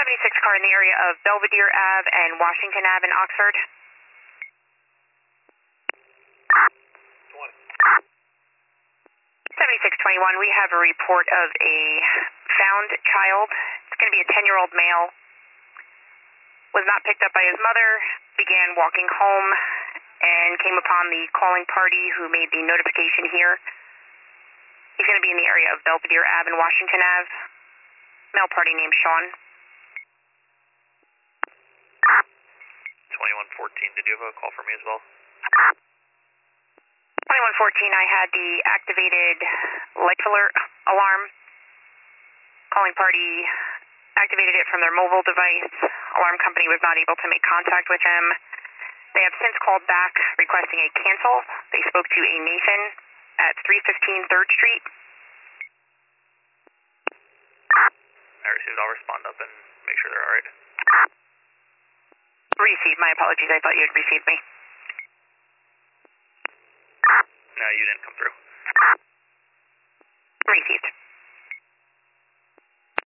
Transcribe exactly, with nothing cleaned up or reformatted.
seventy-six car in the area of Belvedere Ave and Washington Ave in Oxford. seventy-six twenty-one, we have a report of a found child. It's going to be a ten-year-old male. Was not picked up by his mother, began walking home, and came upon the calling party who made the notification here. He's going to be in the area of Belvedere Ave and Washington Ave. Male party named Sean. twenty-one fourteen, did you have a call for me as well? twenty-one fourteen, I had the activated life alert alarm. Calling party activated it from their mobile device. Alarm company was not able to make contact with him. They have since called back requesting a cancel. They spoke to a Nathan at three fifteen third Street. I received. I'll respond up and make sure they're alright. Received. My apologies. I thought you had received me. No, you didn't come through.